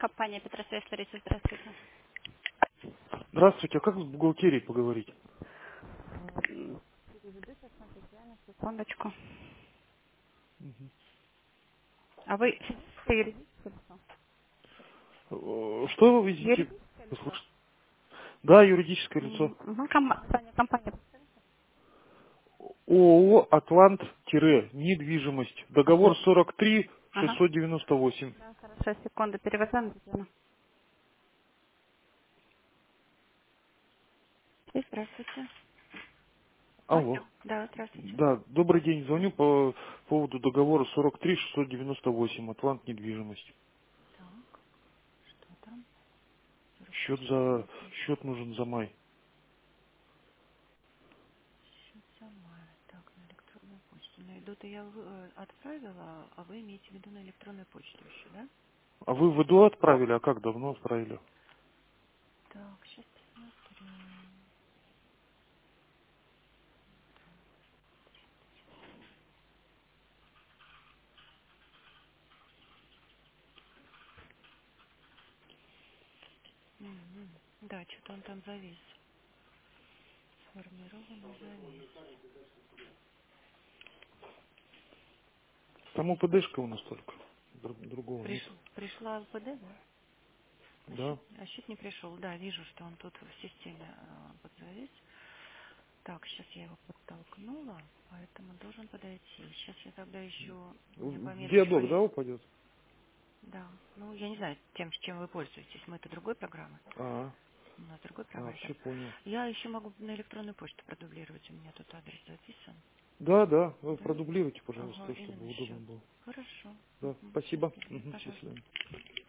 Компания Петросвязь, Лариса, здравствуйте. Здравствуйте, а как с бухгалтерией поговорить? Секундочку. А вы юридическое лицо? Что вы видите? Юридическое лицо? Да, юридическое лицо. Мгм, компания. ООО «Атлант-недвижимость». Договор 43 Ага. 698. Да, хорошо, секунду, перевожу. Здравствуйте. Алло. Алло. Да, здравствуйте. Да, добрый день. Звоню по поводу договора 43 698. «Атлант-недвижимость». Так, что там? Счет нужен за май. Счет сама. Так, на электронную почту. Найду-то я отправила, а вы имеете в виду на электронную почту еще, да? А вы в ИДО отправили? А как давно отправили? Так, сейчас посмотрю. Мгм. Да, что-то он там завис. Сформированный завис. Там УПДшка у нас только. Другого нет. Пришла ЛПД, да? Да. А счет не пришел. Да, вижу, что он тут в системе подзавис. Так, сейчас я его подтолкнула, поэтому должен подойти. Сейчас я тогда еще, мне В пометочку диалог, да, есть. упадет? Да. Ну, я не знаю, тем, с чем вы пользуетесь. Мы это другой программы. А, У нас другой провайдер. все понял. Я еще могу на электронную почту продублировать. У меня тут адрес записан. Да, да, вы Да? продублируйте, Ага, пожалуйста, чтобы именно удобно счет. было. Хорошо. Да, Угу. спасибо. Счастливо. Мгм, Пожалуйста. счастливо.